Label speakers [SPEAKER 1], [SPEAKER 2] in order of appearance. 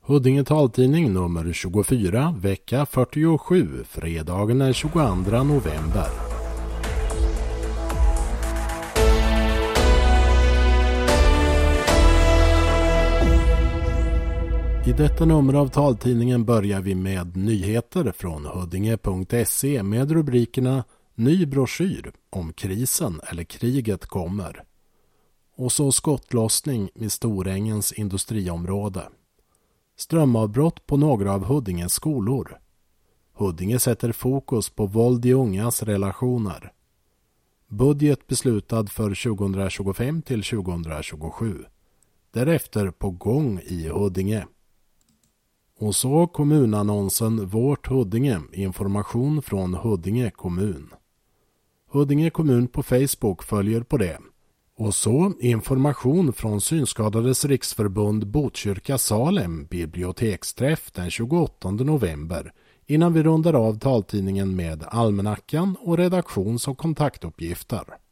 [SPEAKER 1] Huddinge taltidning nummer 24, vecka 47, fredagen den 22 november. I detta nummer av taltidningen börjar vi med nyheter från huddinge.se med rubrikerna Ny broschyr om krisen eller kriget kommer. Och så skottlossning i Storängens industriområde. Strömavbrott på några av Huddinges skolor. Huddinge sätter fokus på våld i ungas relationer. Budget beslutad för 2025 till 2027. Därefter på gång i Huddinge. Och så kommunannonsen Vårt Huddinge, information från Huddinge kommun. Huddinge kommun på Facebook följer på det. Och så information från Synskadades riksförbund Botkyrka Salem biblioteksträff den 28 november innan vi rundar av taltidningen med almanackan och redaktions- och kontaktuppgifter.